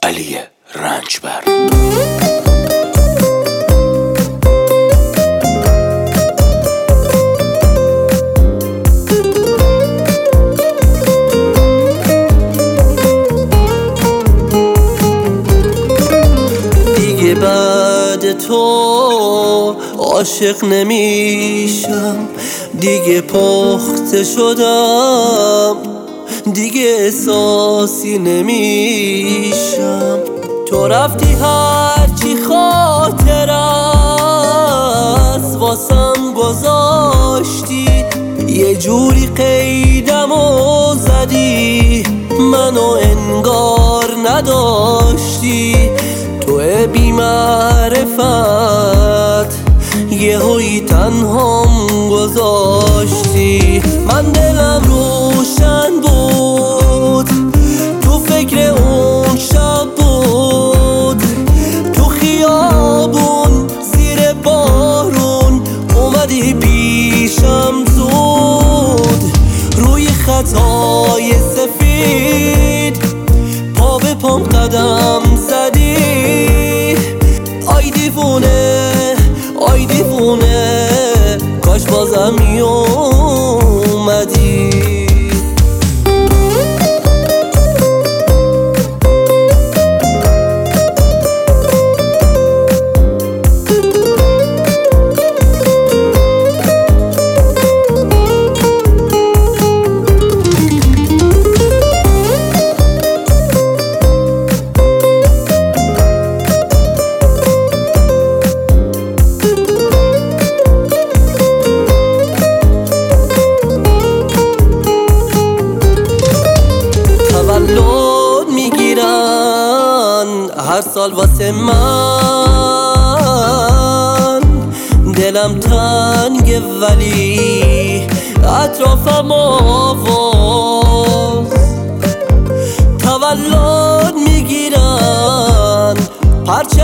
علی رنجبر. دیگه بعد تو عاشق نمیشم، دیگه پخته شدم، دیگه احساسی نمیشم. تو رفتی هرچی خاطر است واسم گذاشتی، یه جوری قیدمو زدی منو انگار نداشتی. تو بی معرفت یهویی تنهام گذاشتی. من دلم روشن بود، تو فکر اون شب بود، تو خیابون زیر بارون اومدی پیشم زود. روی خطای سفید پا به پام قدم زدی. آی دیوونه آی دیوونه کاش بازم میومدی. تولد میگیرن هر سال واسه من، دلم تنگه ولی اطرافم آواز. تولد میگیرن پرچه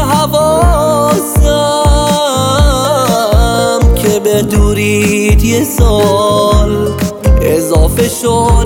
حواسم که به دورید یه سال اضافه شد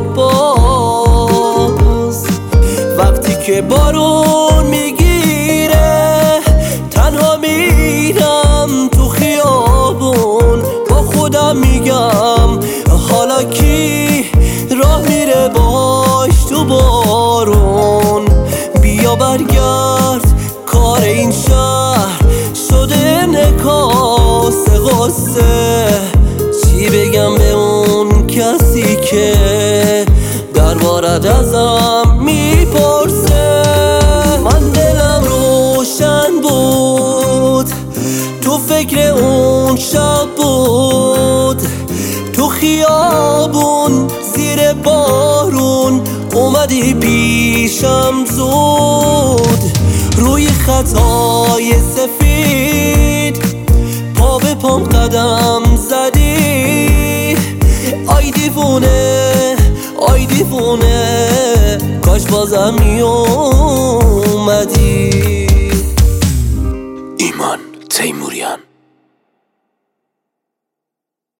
باز. وقتی که بارون میگیره تنها میرم تو خیابون، با خودم میگم حالا کی راه میره باش تو بارون. بیا برگرد کار این شهر شده انعکاس غصه. چی بگم به اون کسی که دربارت ازم میپرسه. من دلم روشن بود، تو فکر اون شب بود، تو خیابون زیر بارون اومدی پیشم زود. روی خطای سفید پا به پام قدم زدی. آی دیوونه آی دیوونه کاش بازم میومدی. ایمان تیموریان.